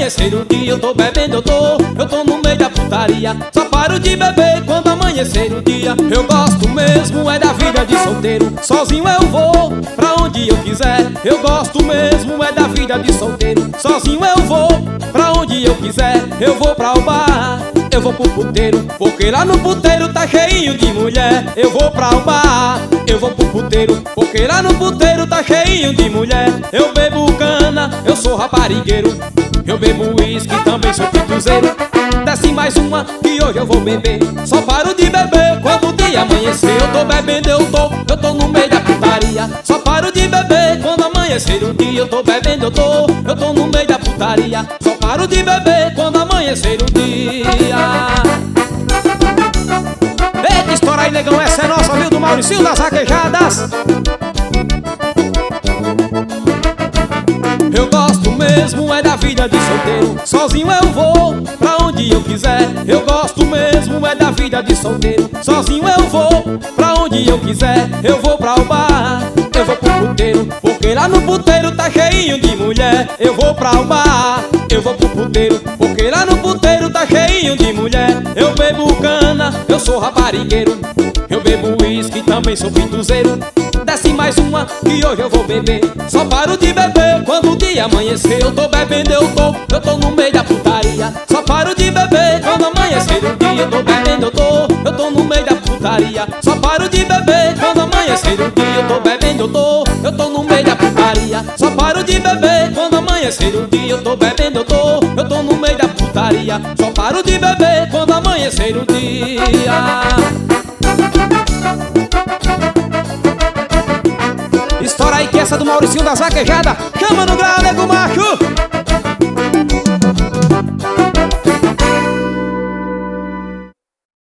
amanhecer o dia eu tô bebendo, eu tô no meio da putaria. Só paro de beber quando amanhecer o dia. Eu gosto mesmo é da vida de solteiro, sozinho eu vou pra onde eu quiser. Eu gosto mesmo é da vida de solteiro, sozinho eu vou pra onde eu quiser. Eu vou pra o bar, eu vou pro puteiro, porque lá no puteiro tá cheinho de mulher. Eu vou pra o bar, eu vou pro puteiro, porque lá no puteiro tá cheinho de mulher. Eu bebo cana, eu sou raparigueiro. Eu bebo uísque, também sou pituzeiro. Desce mais uma que hoje eu vou beber. Só paro de beber quando o dia amanhecer. Eu tô bebendo, eu tô no meio da putaria. Só paro de beber quando amanhecer o dia. Eu tô bebendo, eu tô no meio da putaria. Só paro de beber quando amanhecer o dia. Eita, estoura aí, negão, essa é nossa, viu, do Mauricinho das Vaquejadas. Eu gosto mesmo é da vida de solteiro, sozinho eu vou pra onde eu quiser. Eu gosto mesmo é da vida de solteiro, sozinho eu vou pra onde eu quiser. Eu vou pra o bar, eu vou pro puteiro, porque lá no puteiro tá cheinho de mulher. Eu vou pra o bar, eu vou pro puteiro, porque lá no puteiro tá cheinho de mulher. Eu bebo cana, eu sou raparigueiro. Eu bebo uísque, também sou pituzeiro. Desce mais uma que hoje eu vou beber. Só paro de beber quando o dia amanhecer. Eu tô bebendo, eu tô no meio da putaria. Só paro de beber quando amanhecer o dia. Eu tô bebendo, eu tô no meio da putaria. Só paro de beber quando amanhecer o dia. Eu tô bebendo, eu tô no meio da putaria. Só paro de beber quando amanhecer o dia. Eu tô bebendo, eu tô no meio da putaria. Só paro de beber quando amanhecer o dia. Estoura aí que essa do Mauricinho das Vaquejadas. Chama no grau, nego macho.